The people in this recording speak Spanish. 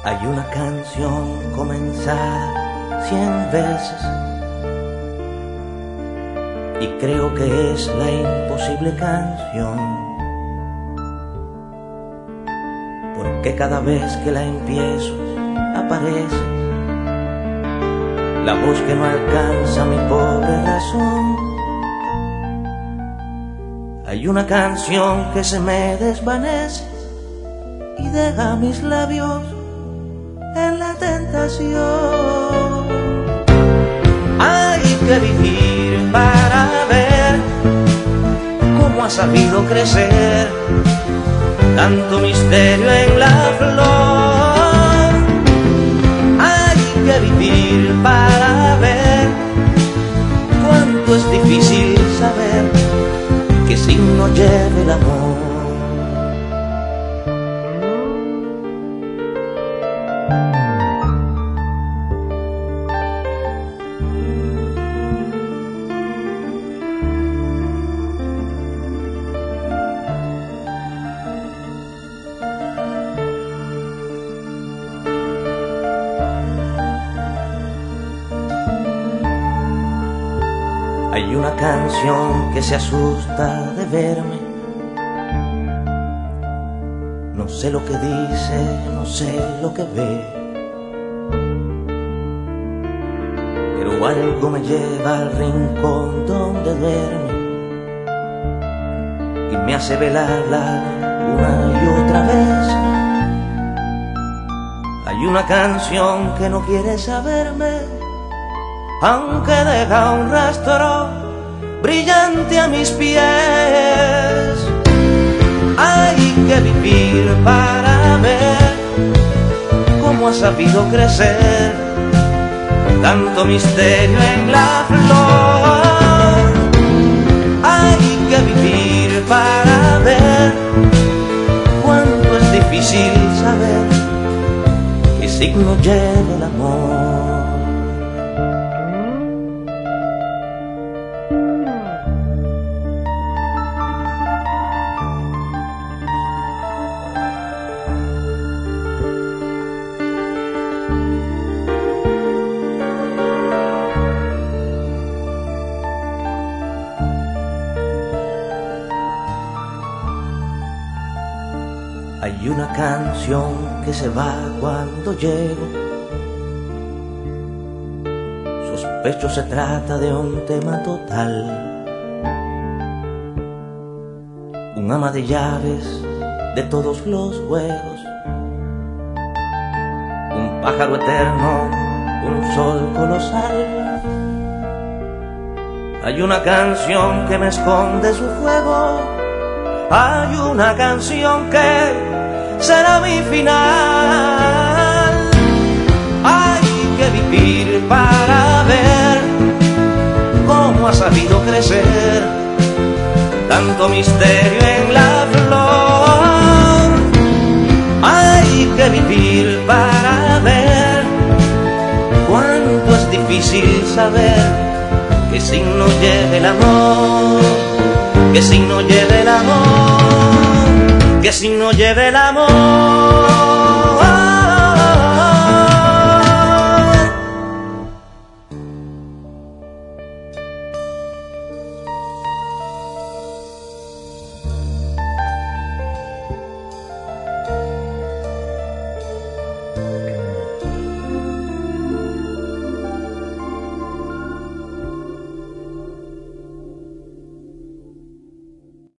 Hay una canción comenzada 100 veces y creo que es la imposible canción, porque cada vez que la empiezo aparece la voz que no alcanza mi pobre razón. Hay una canción que se me desvanece y deja mis labios en la tentación. Hay que vivir para ver cómo ha sabido crecer tanto misterio en la flor. Hay que vivir para ver cuánto es difícil saber qué signo lleva el amor. Hay una canción que se asusta de verme. No sé lo que dice, no sé lo que ve, pero algo me lleva al rincón donde duerme y me hace velarla una y otra vez. Hay una canción que no quiere saberme, aunque deja un rastro brillante a mis pies. Hay que vivir para ver cómo ha sabido crecer tanto misterio en la flor. Hay que vivir para ver cuánto es difícil saber qué signo lleva el amor. Hay una canción que se va cuando llego. Sospecho se trata de un tema total, un ama de llaves de todos los juegos, un pájaro eterno, un sol colosal. Hay una canción que me esconde su fuego. Hay una canción que será mi final. Hay que vivir para ver cómo ha sabido crecer tanto misterio en la flor. Hay que vivir para ver cuánto es difícil saber qué signo lleva el amor, qué signo lleva el amor, qué signo lleva el amor.